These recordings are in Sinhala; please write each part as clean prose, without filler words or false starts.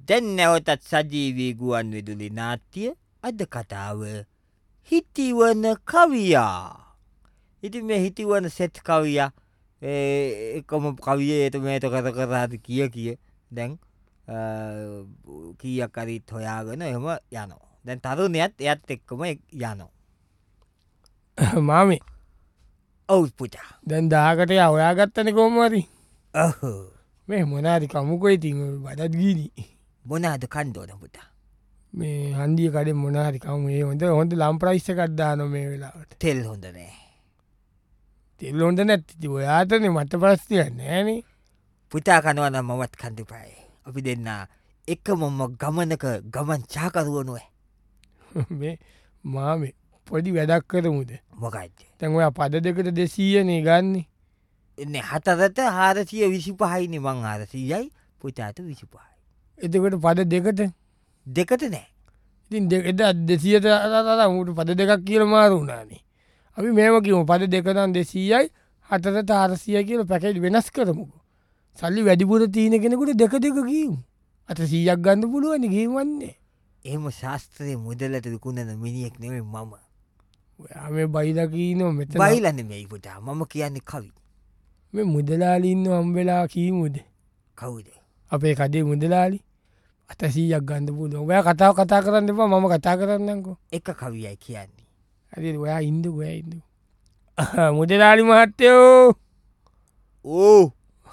දැන් නැවතත් සජීවී ගුවන් විදුලි නාට්‍ය අද කතාව හිතිවන කවියා. ඉතින් මේ හිතිවන සෙට් කවියා එකම කවියට මේට කර කිය දැන් කීයක් හරිත් හොයාගෙන එහෙම යනවා. දැන් තරුණයත් එයත් එක්කම යනවා. මාමේ ඔව් පුතා. දැන් 10කට හොයාගත්තනේ කොහොම හරි. ඔව්. මේ මොනාරි කමුකෝ ඉතින් බඩත් ගිනි. මොනවාද කන්න ඕන පුතා? මේ හන්දිය කඩේ මොනාරි කමු. මේ හොඳ ලම් ප්‍රයිස් එකක් දානවා මේ වෙලාවට. තෙල් හොඳ නෑ. තෙල් හොඳ නැත්නම් ඔයාටනේ මට ප්‍රශ්නයක් නෑනේ. පුතා කනවා නම් මමත් කන්න එපායි. අපි දෙන්න එකමම ගමනක ගමන් චාකරුවනොයි. මේ මාමේ පොඩි වැඩක් කරමුද? මොකක්ද? දැන් ඔයා පද දෙකට 200 නේ ගන්නේ. එන්නේ 4ට 425යිනේ මං 400යි පුතාට 25යි. එතකොට පද දෙකට දෙකට නෑ. ඉතින් එදා 200ට උට පද දෙකක් කියලා මාරු වුණානේ. අපි මේව කියමු පද දෙක නම් 200යි 4ට 400යි කියලා පැකේජ් වෙනස් කරමුකෝ. සල්ලි වැඩිපුර තියෙන කෙනෙකුට දෙක කියමු. 100ක් ගන්න පුළුවන් ගේමන්නේ. එහෙම ශාස්ත්‍රයේ මුදලට විකුණන මිනිහෙක් නෙමෙයි මම. ඔයා මේ බයිලා කියනවා මෙතන. බයිලා නෙමෙයි පුතා. මම කියන්නේ කවි. මේ මුදලාලි ඉන්න හම්බෙලා කීමුද? කවුද? අපේ කඩේ මුදලාලි 800ක් ගන්න පුළුවන්. ඔයා කතා කරන්න එපා මම කතා කරන්නම්කෝ. එක කවියයි කියන්නේ. හරි ඔයා ඉන්නකෝ ඔයා ඉන්නකෝ. මුදලාලි මහත්තයෝ. ඕ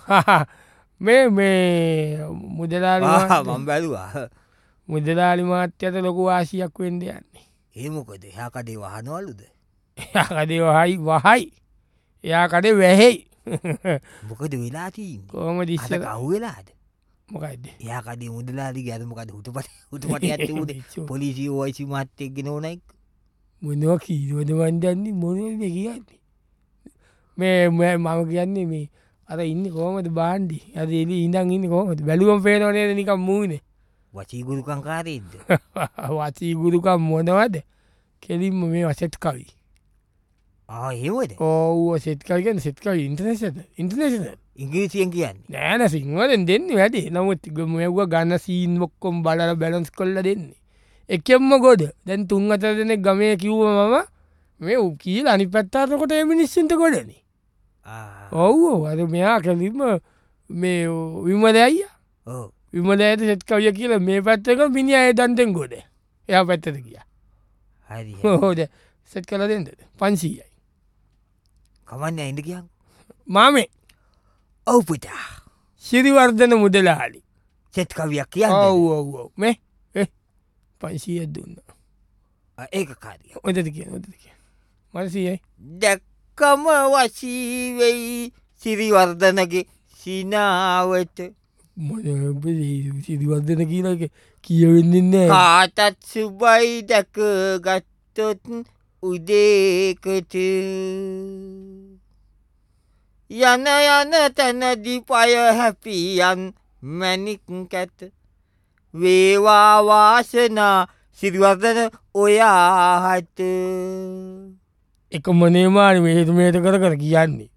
මේ මුදලාලි මම බැලුවා. මුදලාලි මහත්තයට ලොකු වාසියක් වෙන්න යන්නේ. ඒ මොකද? එහා කඩේ වහනවලුද? එයා කඩේ වහයි. එයා කඩේ වැහෙයි. මොකද වෙලා තියෙන්නේ? කොහොමද ඉස්සර අහුවෙලාද? මොකද්ද? එයා කඩේ මුදලාලිගේ අර මොකද හුටපටියක් තිබුණේ පොලිසිය ඔයිසි මහත්තයෙක් ගෙනෝනයි. මොනවා කීවද මන් දන්නේ මොනවද කියන්නේ? මේ මම කියන්නේ මේ අර ඉන්නේ කොහමද බාණ්ඩි? අර එළිය ඉඳන් ඉන්නේ කොහමද? බැලුවම පේනව නේද නිකන් මූනේ. වචී ගුරුකම් කාරේද්ද? වචී ගුරුකම් මොනවද? කෙලින්ම මේ සෙට් කවි. එහෙමද? ඔව් සෙට් කවි කියන්නේ සෙට් කවි ඉන්ටර්නේෂනල්. ඉංග්‍රීසියෙන් කියන්නේ. නෑ නෑ සිංහලෙන් දෙන්නේ වැඩි. නමුත් මෙව්ව ගන්න සීන් ඔක්කොම බලලා බැලන්ස් කරලා දෙන්නේ. එකෙන්ම ගොඩ. දැන් 3-4 දෙනෙක් ගමේ කිව්වම මේ කියලා අනිත් පැත්තට කොට මේ මිනිස්සුන්ට ගොඩනේ. ඔව් අර මෙයා කෙලින්ම මේ විමලයි අයියා. ඔව්. විමලයට සෙට් කවිය කියලා මේ පැත්තක මිනිහා ඒ දන්තෙන් ගොඩ. එයා පැත්තට ගියා. හරි. ඔව් සෙට් කරලා දෙන්නද? 500යි. කමන්නේ ඉඳ කියන්. මාමේ. ඔව් පුතා. ශිරිවර්ධන මුදලාලි. සෙට් කවියක් කියන්නේ. ඔව් මේ 500ක් දුන්නා. ඒක කාරිය. ඔතද කියන. මට 100යි. දැක්කම වශී වෙයි සිරිවර්ධනගේ සිනාවට. සිරිවර්ධන කියලා කියවෙන්නේ නැහැ. කාටත් සුබයි දැක ගත්තොත් උදේකට යන තැනදි පය හැපියන් මැණික් කැත වේවා වාසනා සිරිවර්ධන ඔයාට. එක මොනේ මාරි මේට කර කියන්නේ.